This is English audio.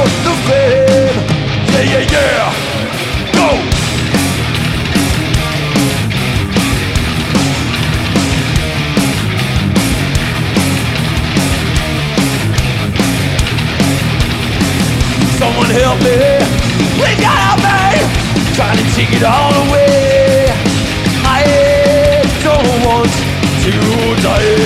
the fame. Yeah, yeah, yeah. Go. Someone help me. Please God help me. Trying to take it all away. I don't want to die.